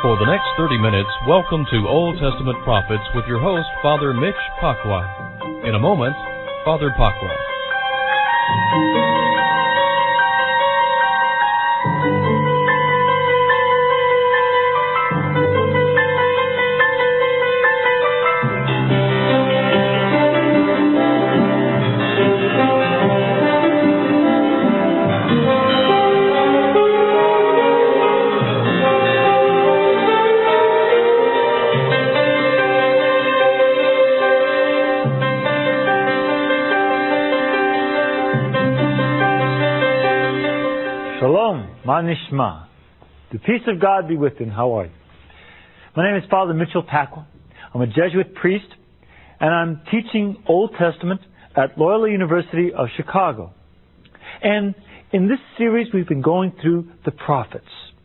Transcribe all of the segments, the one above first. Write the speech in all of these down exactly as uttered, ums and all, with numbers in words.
For the next thirty minutes, welcome to Old Testament Prophets with your host, Father Mitch Pacwa. In a moment, Father Pacwa. Shalom, Ma Nishma. The peace of God be with you. How are you? My name is Father Mitchell Pacwa. I'm a Jesuit priest, and I'm teaching Old Testament at Loyola University of Chicago. And in this series, we've been going through the prophets.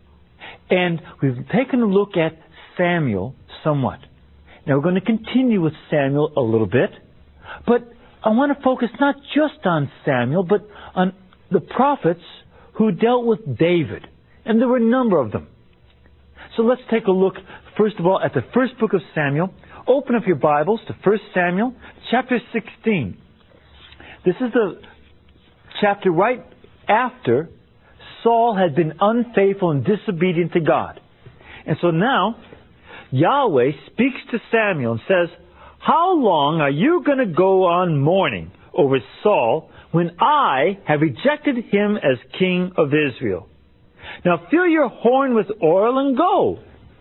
And we've taken a look at Samuel somewhat. Now, we're going to continue with Samuel a little bit. But I want to focus not just on Samuel, but on the prophets who dealt with David. And there were a number of them. So let's take a look, first of all, at the first book of Samuel. Open up your Bibles to First Samuel, chapter sixteen. This is the chapter right after Saul had been unfaithful and disobedient to God. And so now, Yahweh speaks to Samuel and says, "How long are you going to go on mourning over Saul when I have rejected him as king of Israel? Now fill your horn with oil and go."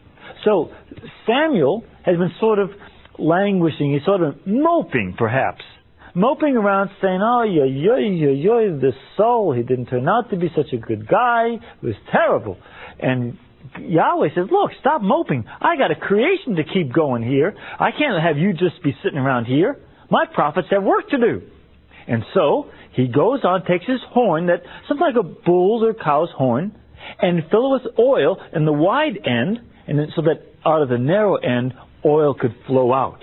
So Samuel has been sort of languishing, he's sort of moping perhaps. Moping around saying, oh, yo, yo, yo, yo, this Saul, he didn't turn out to be such a good guy. It was terrible. And Yahweh says, look, stop moping. I got a creation to keep going here. I can't have you just be sitting around here. My prophets have work to do. And so he goes on, takes his horn, that something like a bull's or cow's horn, and fill it with oil in the wide end, and then, so that out of the narrow end, oil could flow out.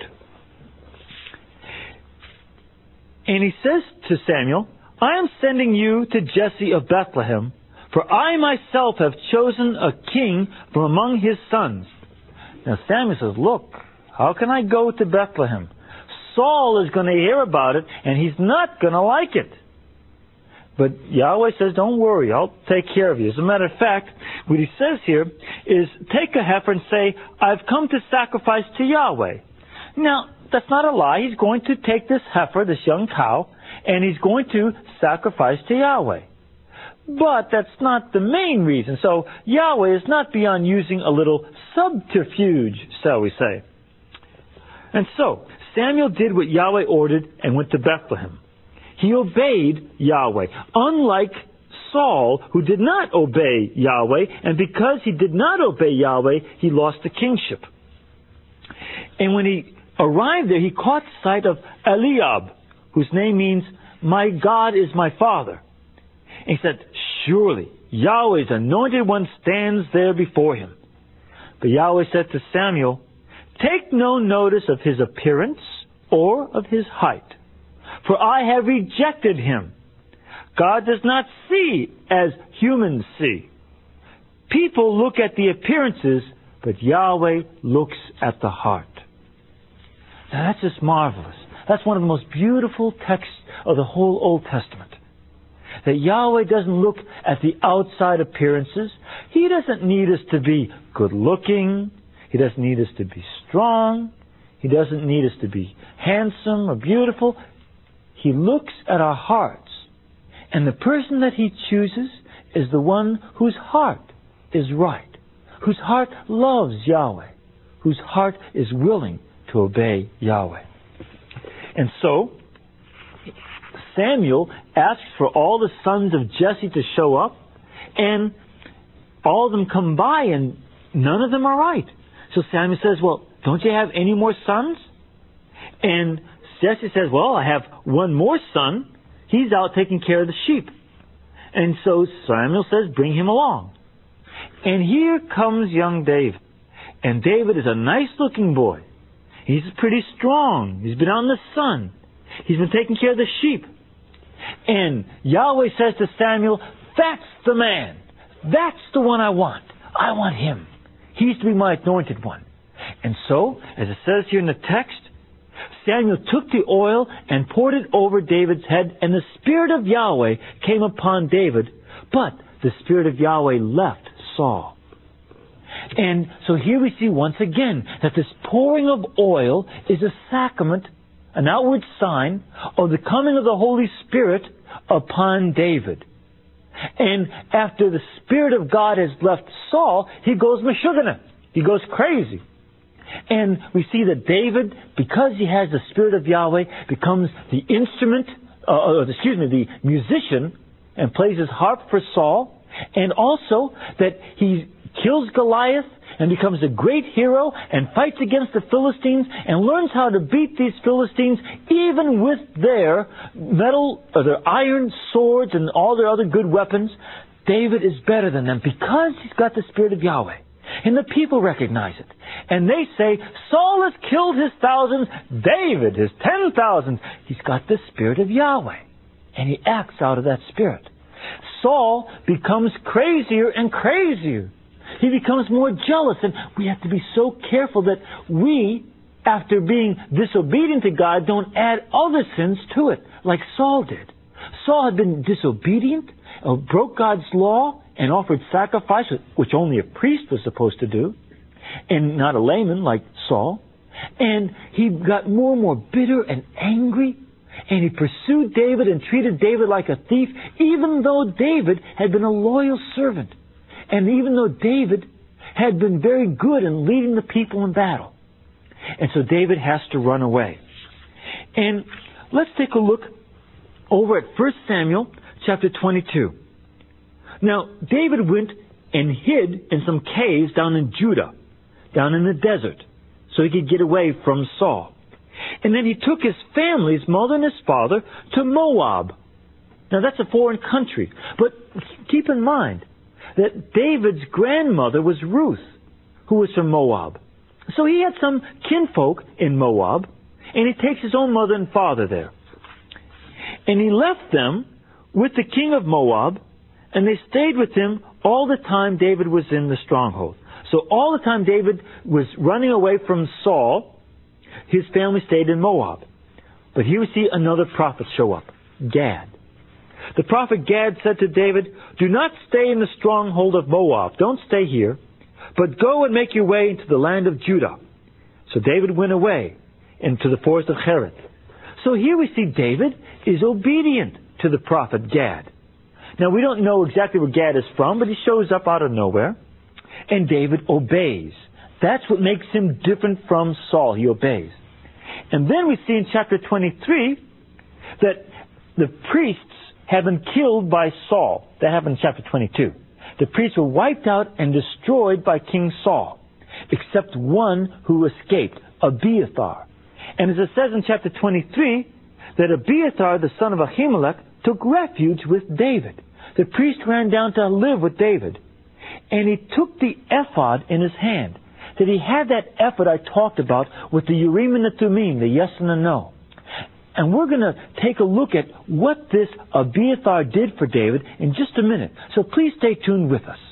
And he says to Samuel, I am sending you to Jesse of Bethlehem, for I myself have chosen a king from among his sons. Now Samuel says, look, how can I go to Bethlehem? Saul is going to hear about it, and he's not going to like it. But Yahweh says, don't worry, I'll take care of you. As a matter of fact, what he says here is, take a heifer and say, I've come to sacrifice to Yahweh. Now, that's not a lie. He's going to take this heifer, this young cow, and he's going to sacrifice to Yahweh. But that's not the main reason. So Yahweh is not beyond using a little subterfuge, shall we say. And so Samuel did what Yahweh ordered and went to Bethlehem. He obeyed Yahweh, unlike Saul, who did not obey Yahweh, and because he did not obey Yahweh, he lost the kingship. And when he arrived there, he caught sight of Eliab, whose name means, my God is my father. And he said, surely Yahweh's anointed one stands there before him. But Yahweh said to Samuel, take no notice of his appearance or of his height, for I have rejected him. God does not see as humans see. People look at the appearances, but Yahweh looks at the heart. Now that's just marvelous. That's one of the most beautiful texts of the whole Old Testament. That Yahweh doesn't look at the outside appearances. He doesn't need us to be good looking. He doesn't need us to be strong. He doesn't need us to be handsome or beautiful. He looks at our hearts. And the person that he chooses is the one whose heart is right, whose heart loves Yahweh, whose heart is willing to obey Yahweh. And so Samuel asks for all the sons of Jesse to show up, and all of them come by, and none of them are right. So Samuel says, well, don't you have any more sons? And Jesse says, well, I have one more son. He's out taking care of the sheep. And so Samuel says, bring him along. And here comes young David. And David is a nice-looking boy. He's pretty strong. He's been out in the sun. He's been taking care of the sheep. And Yahweh says to Samuel, that's the man. That's the one I want. I want him. He's to be my anointed one. And so, as it says here in the text, Samuel took the oil and poured it over David's head, and the Spirit of Yahweh came upon David, but the Spirit of Yahweh left Saul. And so here we see once again that this pouring of oil is a sacrament, an outward sign of the coming of the Holy Spirit upon David. And after the Spirit of God has left Saul, he goes meshugana. He goes crazy. And we see that David, because he has the Spirit of Yahweh, becomes the instrument, uh, or excuse me, the musician, and plays his harp for Saul. And also that he kills Goliath and becomes a great hero and fights against the Philistines and learns how to beat these Philistines even with their metal or their iron swords and all their other good weapons. David is better than them because he's got the Spirit of Yahweh. And the people recognize it. And they say, Saul has killed his thousands, David his ten thousands. He's got the Spirit of Yahweh. And he acts out of that Spirit. Saul becomes crazier and crazier. He becomes more jealous, and we have to be so careful that we, after being disobedient to God, don't add other sins to it, like Saul did. Saul had been disobedient, uh, broke God's law, and offered sacrifice, which only a priest was supposed to do, and not a layman like Saul. And he got more and more bitter and angry, and he pursued David and treated David like a thief, even though David had been a loyal servant. And even though David had been very good in leading the people in battle. And so David has to run away. And let's take a look over at First Samuel chapter twenty-two. Now, David went and hid in some caves down in Judah, down in the desert, so he could get away from Saul. And then he took his family, his mother and his father, to Moab. Now, that's a foreign country. But keep in mind that David's grandmother was Ruth, who was from Moab. So he had some kinfolk in Moab, and he takes his own mother and father there. And he left them with the king of Moab, and they stayed with him all the time David was in the stronghold. So all the time David was running away from Saul, his family stayed in Moab. But here we see another prophet show up, Gad. The prophet Gad said to David, do not stay in the stronghold of Moab. Don't stay here, but go and make your way into the land of Judah. So David went away into the forest of Hereth. So here we see David is obedient to the prophet Gad. Now we don't know exactly where Gad is from, but he shows up out of nowhere. And David obeys. That's what makes him different from Saul. He obeys. And then we see in chapter twenty-three that the priests have been killed by Saul. That happened in chapter twenty-two. The priests were wiped out and destroyed by King Saul, except one who escaped, Abiathar. And as it says in chapter twenty-three, that Abiathar, the son of Ahimelech, took refuge with David. The priest ran down to live with David. And he took the ephod in his hand. That he had that ephod I talked about with the Urim and the Thummim, the yes and the no. And we're going to take a look at what this Abiathar did for David in just a minute. So please stay tuned with us.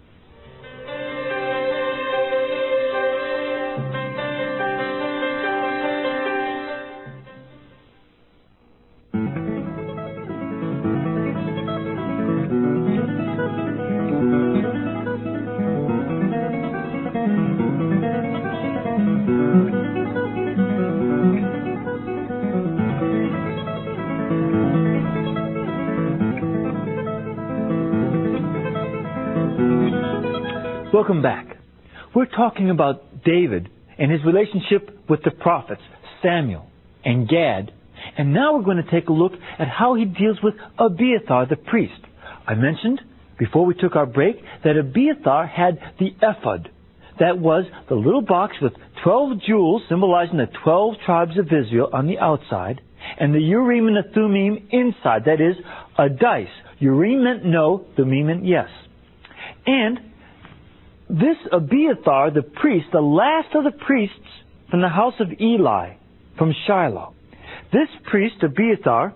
Welcome back. We're talking about David and his relationship with the prophets, Samuel and Gad. And now we're going to take a look at how he deals with Abiathar the priest. I mentioned before we took our break that Abiathar had the ephod. That was the little box with twelve jewels symbolizing the twelve tribes of Israel on the outside, and the Urim and the Thummim inside. That is, a dice. Urim meant no, Thummim meant yes. And this Abiathar, the priest, the last of the priests from the house of Eli, from Shiloh, this priest, Abiathar,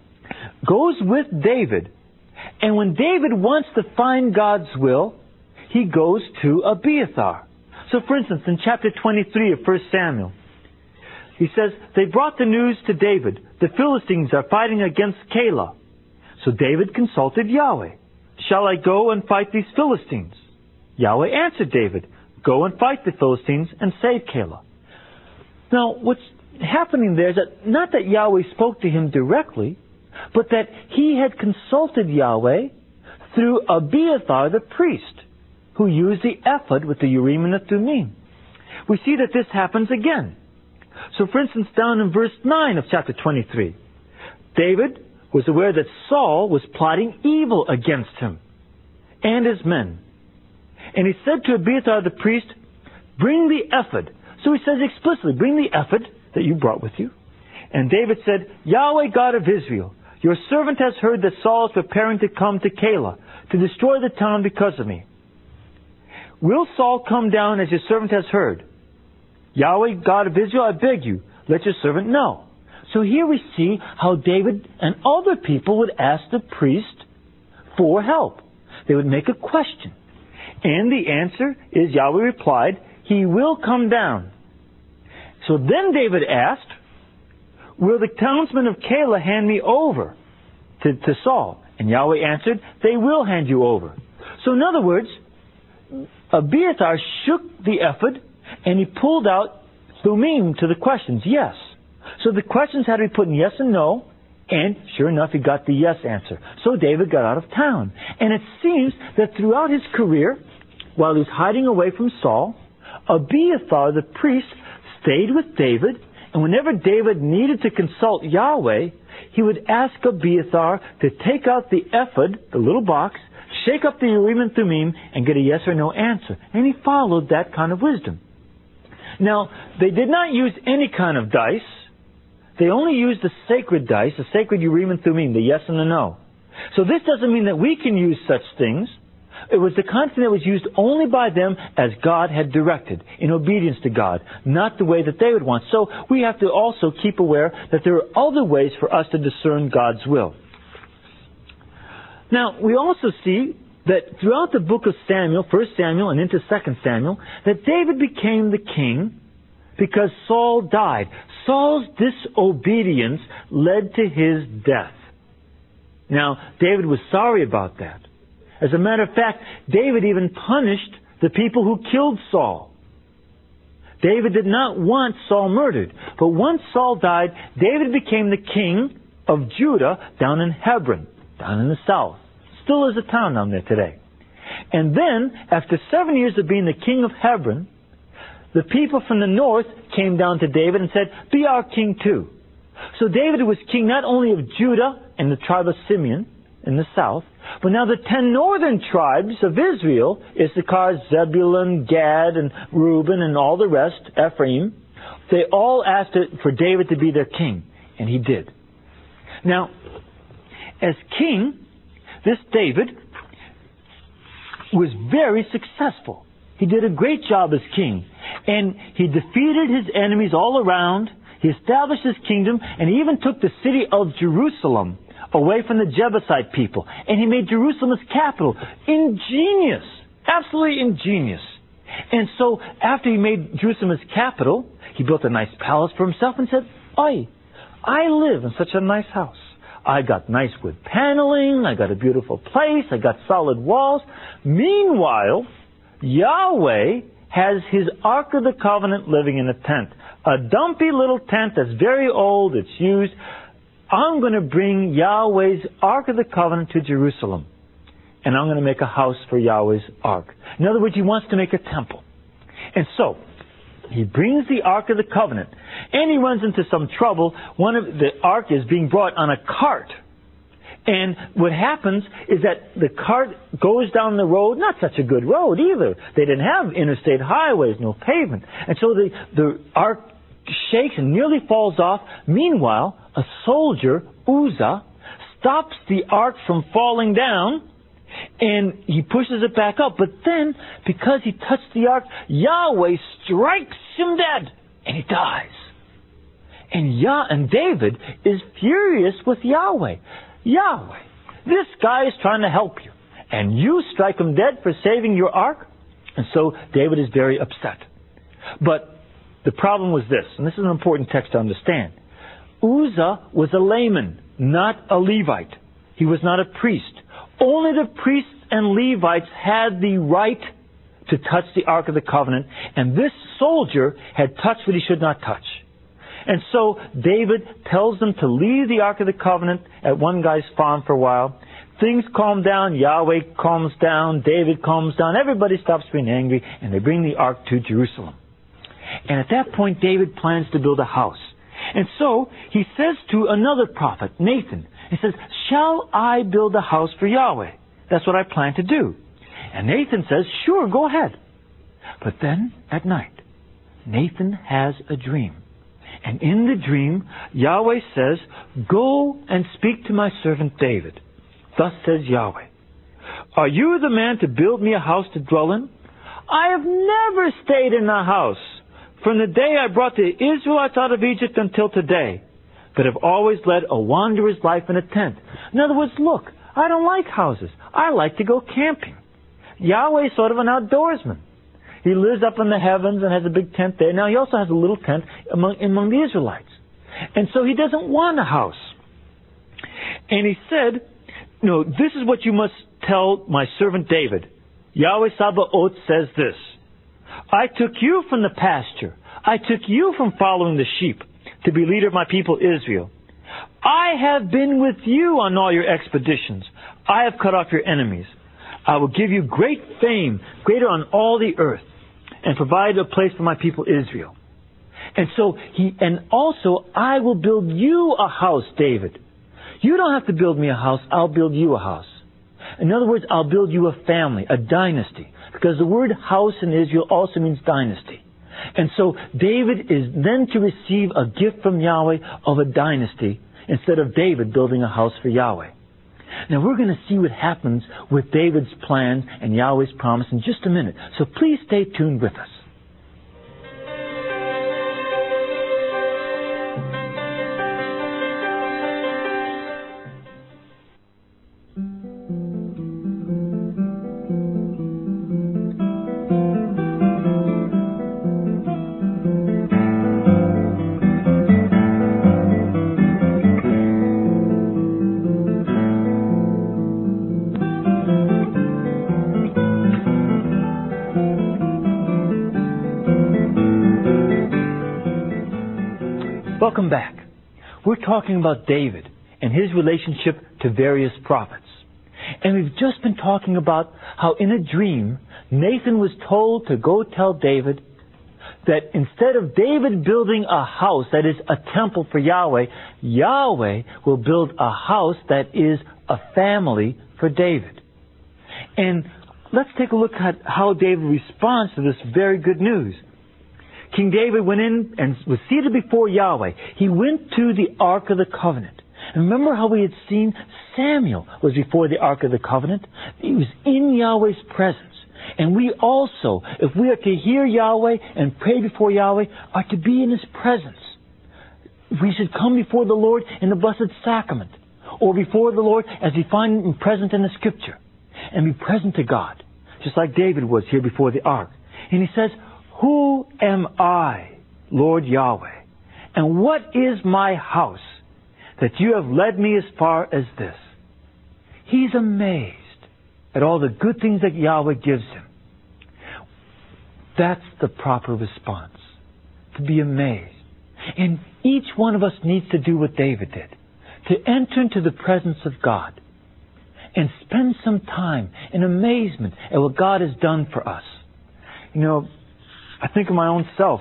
goes with David. And when David wants to find God's will, he goes to Abiathar. So for instance, in chapter twenty-three of First Samuel, he says, they brought the news to David. The Philistines are fighting against Keilah. So David consulted Yahweh. Shall I go and fight these Philistines? Yahweh answered David, go and fight the Philistines and save Keilah. Now, what's happening there is that not that Yahweh spoke to him directly, but that he had consulted Yahweh through Abiathar the priest, who used the ephod with the Urim and the Thummim. We see that this happens again. So for instance, down in verse nine of chapter twenty-three, David was aware that Saul was plotting evil against him and his men. And he said to Abiathar the priest, bring the ephod. So he says explicitly, bring the ephod that you brought with you. And David said, Yahweh God of Israel, your servant has heard that Saul is preparing to come to Keilah to destroy the town because of me. Will Saul come down as your servant has heard? Yahweh God of Israel, I beg you, let your servant know. So here we see how David and other people would ask the priest for help. They would make a question. And the answer is, Yahweh replied, he will come down. So then David asked, will the townsmen of Keilah hand me over to, to Saul? And Yahweh answered, they will hand you over. So in other words, Abiathar shook the ephod and he pulled out Thummim to the questions, yes. So the questions had to be put in yes and no, and sure enough, he got the yes answer. So David got out of town. And it seems that throughout his career, while he was hiding away from Saul, Abiathar, the priest, stayed with David, and whenever David needed to consult Yahweh, he would ask Abiathar to take out the ephod, the little box, shake up the Urim and Thummim, and get a yes or no answer. And he followed that kind of wisdom. Now, they did not use any kind of dice. They only used the sacred dice, the sacred Urim and Thummim, the yes and the no. So this doesn't mean that we can use such things. It was the kind of thing that was used only by them as God had directed, in obedience to God, not the way that they would want. So we have to also keep aware that there are other ways for us to discern God's will. Now, we also see that throughout the book of Samuel, First Samuel and into Second Samuel, that David became the king because Saul died. Saul's disobedience led to his death. Now, David was sorry about that. As a matter of fact, David even punished the people who killed Saul. David did not want Saul murdered. But once Saul died, David became the king of Judah down in Hebron, down in the south. Still is a town down there today. And then, after seven years of being the king of Hebron, the people from the north came down to David and said, be our king too. So David was king not only of Judah and the tribe of Simeon in the south, but now the ten northern tribes of Israel, Issachar, Zebulun, Gad, and Reuben, and all the rest, Ephraim, they all asked for David to be their king, and he did. Now, as king, this David was very successful. He did a great job as king, and he defeated his enemies all around. He established his kingdom, and he even took the city of Jerusalem away from the Jebusite people. And he made Jerusalem his capital. Ingenious. Absolutely ingenious. And so, after he made Jerusalem his capital, he built a nice palace for himself and said, Oi, I live in such a nice house. I got nice wood paneling. I got a beautiful place. I got solid walls. Meanwhile, Yahweh has his Ark of the Covenant living in a tent. A dumpy little tent that's very old. It's used. I'm going to bring Yahweh's Ark of the Covenant to Jerusalem. And I'm going to make a house for Yahweh's Ark. In other words, he wants to make a temple. And so, he brings the Ark of the Covenant. And he runs into some trouble. One of the Ark is being brought on a cart. And what happens is that the cart goes down the road, not such a good road either. They didn't have interstate highways, no pavement. And so the, the Ark shakes and nearly falls off. Meanwhile, a soldier, Uzzah, stops the Ark from falling down, and he pushes it back up. But then, because he touched the Ark, Yahweh strikes him dead, and he dies. And Yah and David is furious with Yahweh. Yahweh, this guy is trying to help you, and you strike him dead for saving your ark? And so David is very upset. But the problem was this, and this is an important text to understand. Uzzah was a layman, not a Levite. He was not a priest. Only the priests and Levites had the right to touch the Ark of the Covenant, and this soldier had touched what he should not touch. And so David tells them to leave the Ark of the Covenant at one guy's farm for a while. Things calm down, Yahweh calms down, David calms down, everybody stops being angry, and they bring the Ark to Jerusalem. And at that point, David plans to build a house. And so he says to another prophet, Nathan, he says, shall I build a house for Yahweh? That's what I plan to do. And Nathan says, sure, go ahead. But then, at night, Nathan has a dream. And in the dream, Yahweh says, go and speak to my servant David. Thus says Yahweh, are you the man to build me a house to dwell in? I have never stayed in a house from the day I brought the Israelites out of Egypt until today, but have always led a wanderer's life in a tent. In other words, look, I don't like houses. I like to go camping. Yahweh is sort of an outdoorsman. He lives up in the heavens and has a big tent there. Now, he also has a little tent among, among the Israelites. And so he doesn't want a house. And he said, no, this is what you must tell my servant David. Yahweh Sabaoth says this, I took you from the pasture. I took you from following the sheep to be leader of my people Israel. I have been with you on all your expeditions. I have cut off your enemies. I will give you great fame, greater on all the earth, and provide a place for my people Israel. And so he, and also I will build you a house, David. You don't have to build me a house. I'll build you a house. In other words, I'll build you a family, a dynasty. Because the word house in Israel also means dynasty. And so David is then to receive a gift from Yahweh of a dynasty instead of David building a house for Yahweh. Now we're going to see what happens with David's plan and Yahweh's promise in just a minute. So please stay tuned with us. Welcome back. We're talking about David and his relationship to various prophets. And we've just been talking about how in a dream, Nathan was told to go tell David that instead of David building a house that is a temple for Yahweh, Yahweh will build a house that is a family for David. And let's take a look at how David responds to this very good news. King David went in and was seated before Yahweh. He went to the Ark of the Covenant. And remember how we had seen Samuel was before the Ark of the Covenant? He was in Yahweh's presence. And we also, if we are to hear Yahweh and pray before Yahweh, are to be in His presence. We should come before the Lord in the Blessed Sacrament, or before the Lord as we find Him present in the Scripture, and be present to God, just like David was here before the Ark. And he says, who am I, Lord Yahweh? And what is my house that you have led me as far as this? He's amazed at all the good things that Yahweh gives him. That's the proper response, to be amazed. And each one of us needs to do what David did, to enter into the presence of God and spend some time in amazement at what God has done for us. You know, I think of my own self.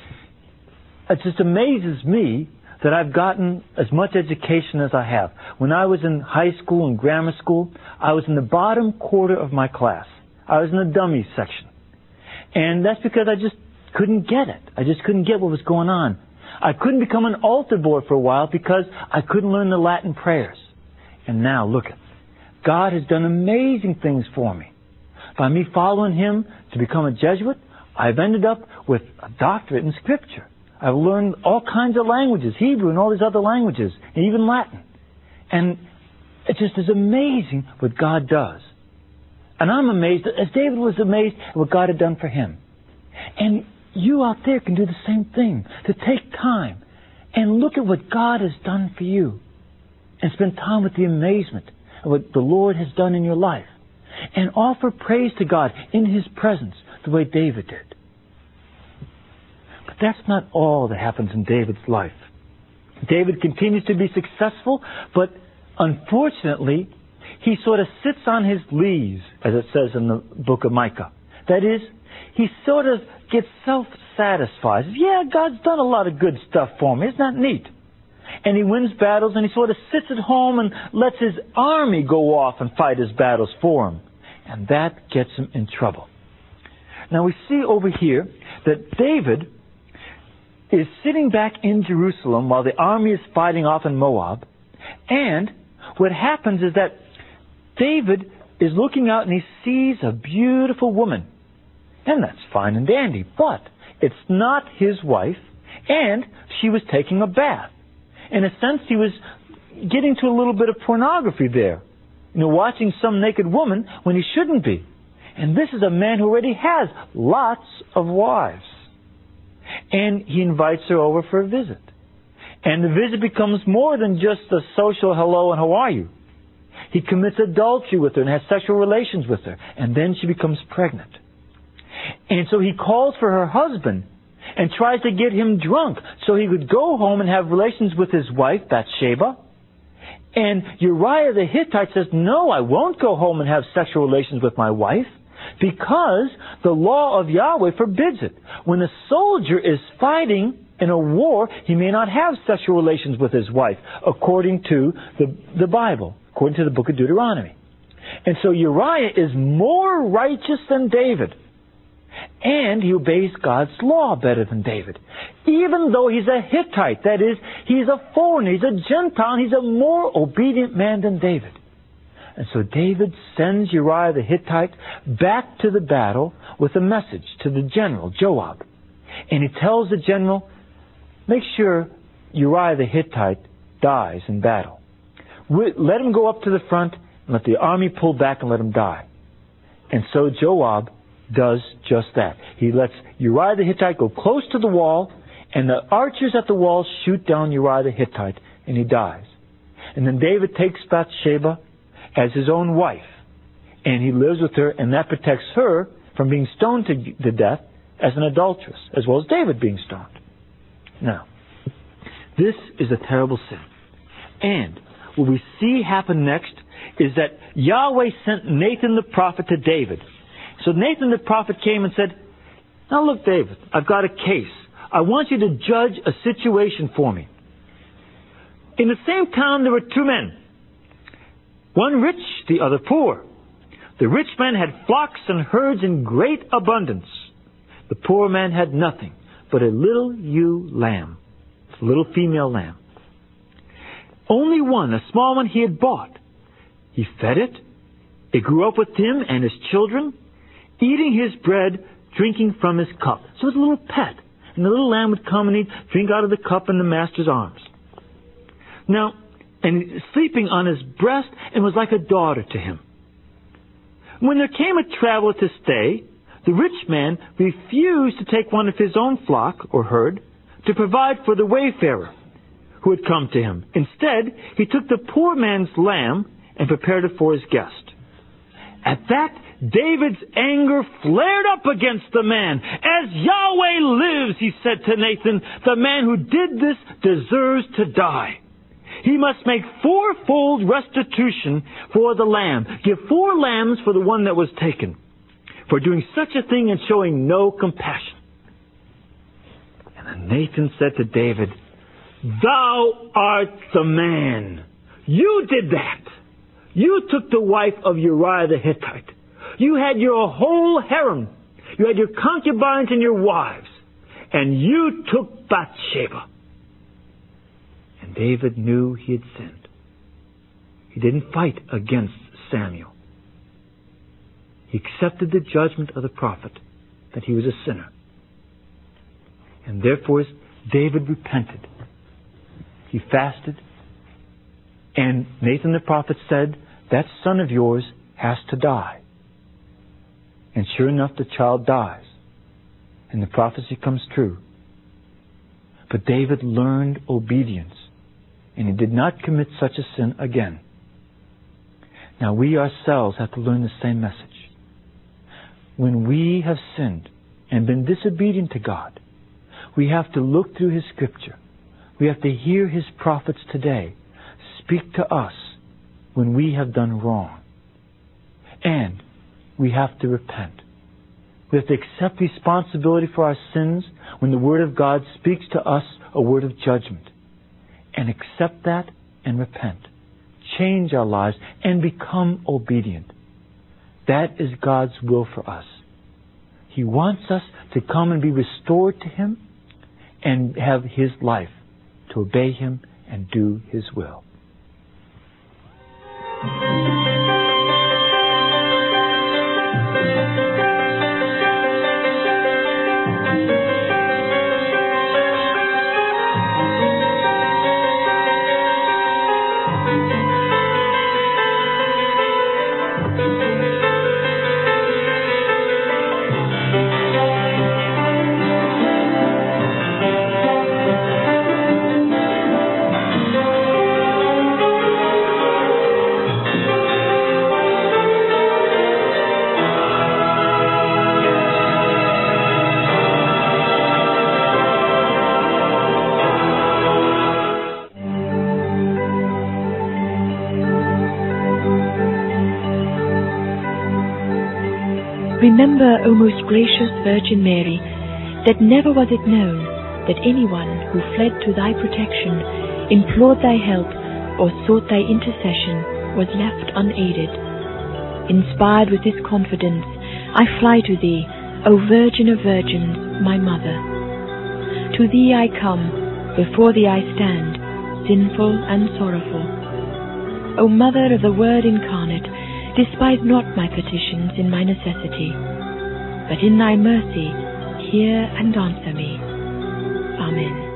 It just amazes me that I've gotten as much education as I have. When I was in high school and grammar school, I was in the bottom quarter of my class. I was in the dummies section. And that's because I just couldn't get it. I just couldn't get what was going on. I couldn't become an altar boy for a while because I couldn't learn the Latin prayers. And now, look it. God has done amazing things for me. By me following Him to become a Jesuit, I've ended up with a doctorate in Scripture. I've learned all kinds of languages, Hebrew and all these other languages, and even Latin. And it just is amazing what God does. And I'm amazed, as David was amazed at what God had done for him. And you out there can do the same thing, to take time and look at what God has done for you and spend time with the amazement of what the Lord has done in your life and offer praise to God in His presence the way David did. But that's not all that happens in David's life. David continues to be successful, but unfortunately, he sort of sits on his lees, as it says in the book of Micah. That is, he sort of gets self-satisfied. Yeah, God's done a lot of good stuff for me. Isn't that neat? And he wins battles, and he sort of sits at home and lets his army go off and fight his battles for him. And that gets him in trouble. Now we see over here that David is sitting back in Jerusalem while the army is fighting off in Moab. And what happens is that David is looking out and he sees a beautiful woman. And that's fine and dandy, but it's not his wife, and she was taking a bath. In a sense, he was getting to a little bit of pornography there. You know, watching some naked woman when he shouldn't be. And this is a man who already has lots of wives. And he invites her over for a visit. And the visit becomes more than just a social hello and how are you. He commits adultery with her and has sexual relations with her. And then she becomes pregnant. And so he calls for her husband and tries to get him drunk so he would go home and have relations with his wife, Bathsheba. And Uriah the Hittite says, no, I won't go home and have sexual relations with my wife because the law of Yahweh forbids it. When a soldier is fighting in a war, he may not have sexual relations with his wife, according to the, the Bible, according to the book of Deuteronomy. And so Uriah is more righteous than David. And he obeys God's law better than David. Even though he's a Hittite, that is, he's a foreigner, he's a Gentile, he's a more obedient man than David. And so David sends Uriah the Hittite back to the battle with a message to the general, Joab. And he tells the general, make sure Uriah the Hittite dies in battle. Let him go up to the front and let the army pull back and let him die. And so Joab does just that. He lets Uriah the Hittite go close to the wall, and the archers at the wall shoot down Uriah the Hittite, and he dies. And then David takes Bathsheba as his own wife, and he lives with her, and that protects her from being stoned to to death as an adulteress, as well as David being stoned. Now, this is a terrible sin. And what we see happen next is that Yahweh sent Nathan the prophet to David. So Nathan the prophet came and said, now look, David, I've got a case. I want you to judge a situation for me. In the same town there were two men. One rich, the other poor. The rich man had flocks and herds in great abundance. The poor man had nothing but a little ewe lamb, a little female lamb. Only one, a small one, he had bought. He fed it. It grew up with him and his children, eating his bread, drinking from his cup. So it was a little pet. And the little lamb would come and he'd drink out of the cup in the master's arms. Now, and sleeping on his breast, and was like a daughter to him. When there came a traveler to stay, the rich man refused to take one of his own flock or herd to provide for the wayfarer who had come to him. Instead, he took the poor man's lamb and prepared it for his guest. At that, David's anger flared up against the man. As Yahweh lives, he said to Nathan, the man who did this deserves to die. He must make fourfold restitution for the lamb. Give four lambs for the one that was taken, for doing such a thing and showing no compassion. And then Nathan said to David, thou art the man. You did that. You took the wife of Uriah the Hittite. You had your whole harem. You had your concubines and your wives. And you took Bathsheba. And David knew he had sinned. He didn't fight against Samuel. He accepted the judgment of the prophet that he was a sinner. And therefore David repented. He fasted. And Nathan the prophet said, that son of yours has to die. And sure enough, the child dies. And the prophecy comes true. But David learned obedience. And he did not commit such a sin again. Now we ourselves have to learn the same message. When we have sinned and been disobedient to God, we have to look through His Scripture. We have to hear His prophets today speak to us when we have done wrong. And we have to repent. We have to accept responsibility for our sins when the Word of God speaks to us a word of judgment. And accept that and repent. Change our lives and become obedient. That is God's will for us. He wants us to come and be restored to Him and have His life, to obey Him and do His will. Remember, O most gracious Virgin Mary, that never was it known that anyone who fled to thy protection, implored thy help, or sought thy intercession was left unaided. Inspired with this confidence, I fly to thee, O Virgin of Virgins, my Mother. To thee I come, before thee I stand, sinful and sorrowful. O Mother of the Word incarnate, despise not my petitions in my necessity, but in thy mercy hear and answer me. Amen.